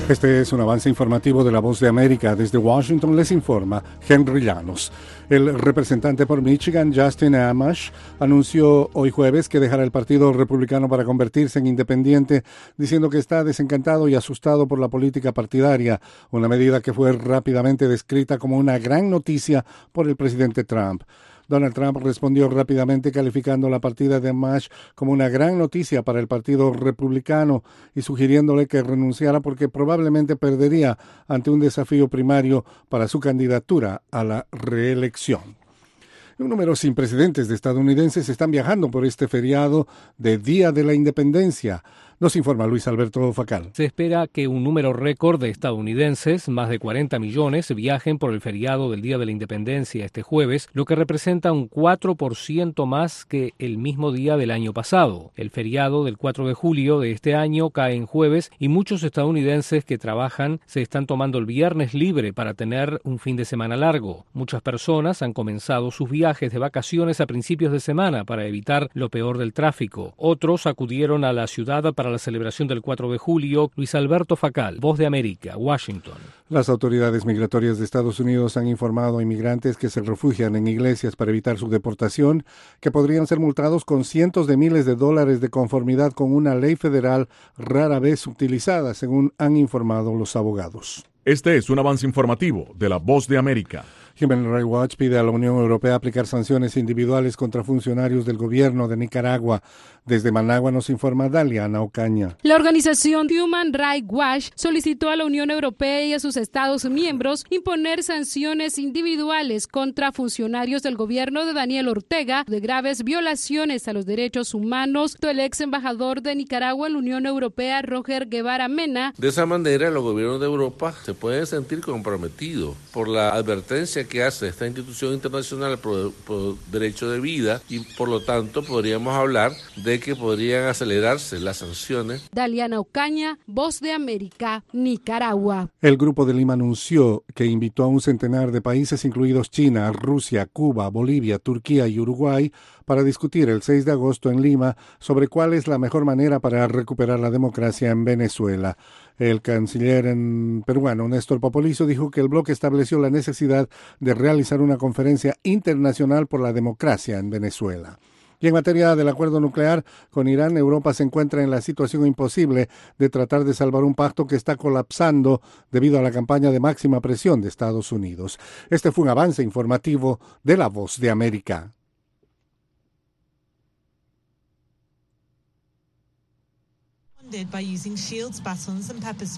Este es un avance informativo de La Voz de América. Desde Washington les informa Henry Llanos. El representante por Michigan, Justin Amash, anunció hoy jueves que dejará el Partido Republicano para convertirse en independiente, diciendo que está desencantado y asustado por la política partidaria, una medida que fue rápidamente descrita como una gran noticia por el presidente Trump. Donald Trump respondió rápidamente calificando la partida de Amash como una gran noticia para el Partido Republicano y sugiriéndole que renunciara porque probablemente perdería ante un desafío primario para su candidatura a la reelección. Un número sin precedentes de estadounidenses están viajando por este feriado de Día de la Independencia. Nos informa Luis Alberto Facal. Se espera que un número récord de estadounidenses, más de 40 millones, viajen por el feriado del Día de la Independencia este jueves, lo que representa un 4% más que el mismo día del año pasado. El feriado del 4 de julio de este año cae en jueves y muchos estadounidenses que trabajan se están tomando el viernes libre para tener un fin de semana largo. Muchas personas han comenzado sus viajes de vacaciones a principios de semana para evitar lo peor del tráfico. Otros acudieron a la ciudad para la celebración del 4 de julio. Luis Alberto Facal, Voz de América, Washington. Las autoridades migratorias de Estados Unidos han informado a inmigrantes que se refugian en iglesias para evitar su deportación que podrían ser multados con cientos de miles de dólares de conformidad con una ley federal rara vez utilizada, según han informado los abogados. Este es un avance informativo de La Voz de América. Human Rights Watch pide a la Unión Europea aplicar sanciones individuales contra funcionarios del gobierno de Nicaragua. Desde Managua nos informa Daliana Ocaña. La organización Human Rights Watch solicitó a la Unión Europea y a sus Estados miembros imponer sanciones individuales contra funcionarios del gobierno de Daniel Ortega de graves violaciones a los derechos humanos. El ex embajador de Nicaragua en la Unión Europea, Roger Guevara Mena. De esa manera, los gobiernos de Europa se pueden sentir comprometidos por la advertencia que hace esta institución internacional por derecho de vida y por lo tanto podríamos hablar de que podrían acelerarse las sanciones. Daliana Ocaña, Voz de América, Nicaragua. El Grupo de Lima anunció que invitó a un centenar de países, incluidos China, Rusia, Cuba, Bolivia, Turquía y Uruguay, para discutir el 6 de agosto en Lima sobre cuál es la mejor manera para recuperar la democracia en Venezuela. El canciller peruano Néstor Popolizo dijo que el bloque estableció la necesidad de realizar una conferencia internacional por la democracia en Venezuela. Y en materia del acuerdo nuclear con Irán, Europa se encuentra en la situación imposible de tratar de salvar un pacto que está colapsando debido a la campaña de máxima presión de Estados Unidos. Este fue un avance informativo de La Voz de América. By using shields, batons and pepper